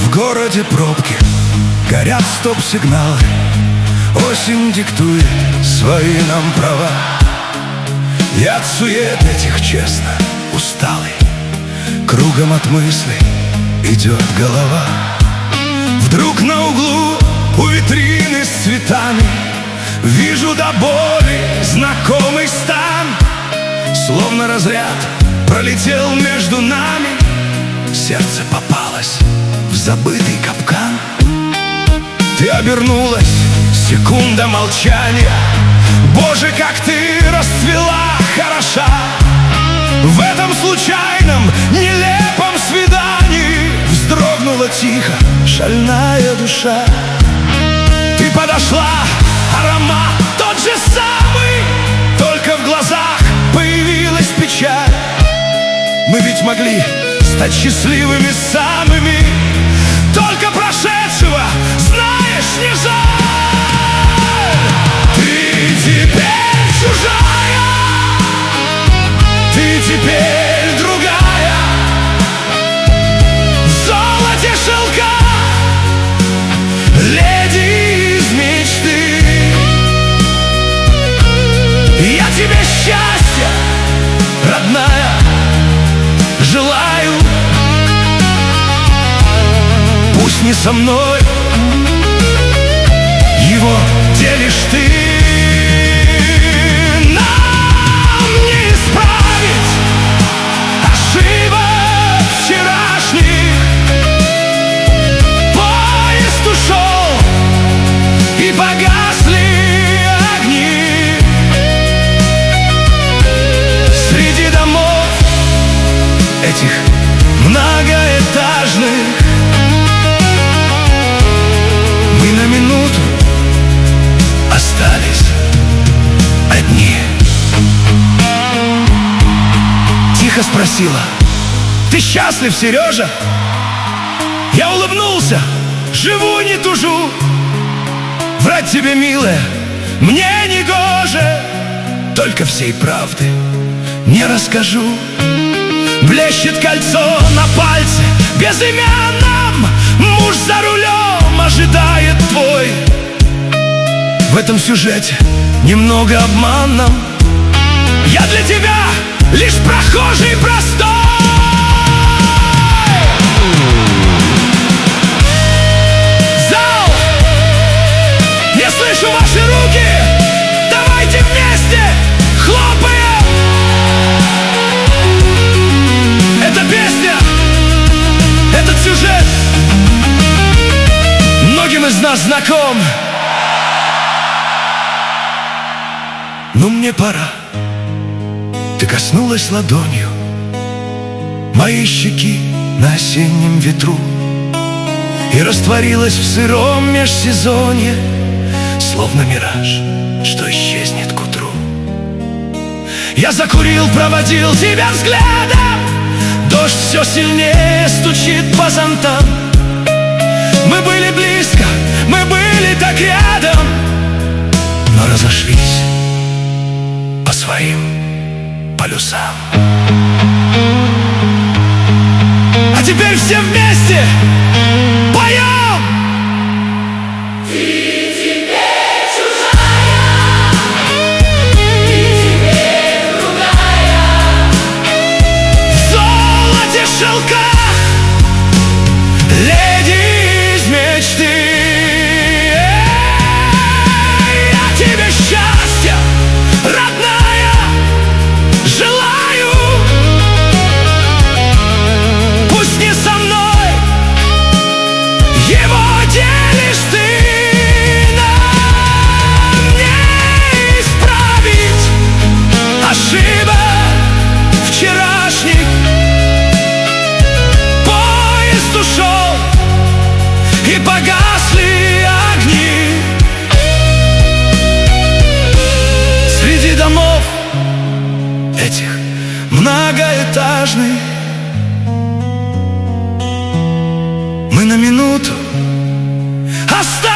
В городе пробки, горят стоп-сигналы, осень диктует свои нам права. Я от сует этих, честно, усталый, кругом от мыслей идет голова. Вдруг на углу у витрины с цветами вижу до боли знакомый стан. Словно разряд пролетел между нами, сердце попалось в забытый капкан. Ты обернулась, секунда молчания. Боже, как ты расцвела хороша. В этом случайном, нелепом свидании вздрогнула тихо шальная душа. Ты подошла, аромат тот же самый, только в глазах появилась печаль. Мы ведь могли стать счастливыми самыми, только прошедшего, знаешь, не жаль. Ты теперь чужая, ты теперь другая. В золоте шелка, леди из мечты. Я тебе счастья, родная, желаю. Пусть не со мной его делишь ты. Нам не исправить ошибок вчерашних. Поезд ушел и погасли огни. Среди домов этих многоэтажных мы на минуту остались одни. Тихо спросила: ты счастлив, Сережа? Я улыбнулся: живу, не тужу. Врать тебе, милая, мне не гоже, только всей правды не расскажу. Блещет кольцо на пальце безымянном, муж за рулем ожидает твой. В этом сюжете немного обманном, я для тебя лишь прохожий простой. Зал! Я слышу ваши руки, давайте вместе хлопаем. Эта песня, этот сюжет многим из нас знаком. Но мне пора. Ты коснулась ладонью моей щеки на осеннем ветру и растворилась в сыром межсезонье, словно мираж, что исчезнет к утру. Я закурил, проводил тебя взглядом. Дождь все сильнее стучит по зонтам. Мы были близко, мы были так рядом, но разошлись по своим полюсам. А теперь все вместе поем! Ты теперь чужая, ты теперь другая. В золоте шелка, леди из мечты. Я тебе счастья, родная, желаю. Пусть не со мной его делишь ты. Нам не исправить ошибок вчерашних. Поезд ушел и погасли огни. Среди домов этих многоэтажных мы на минуту остались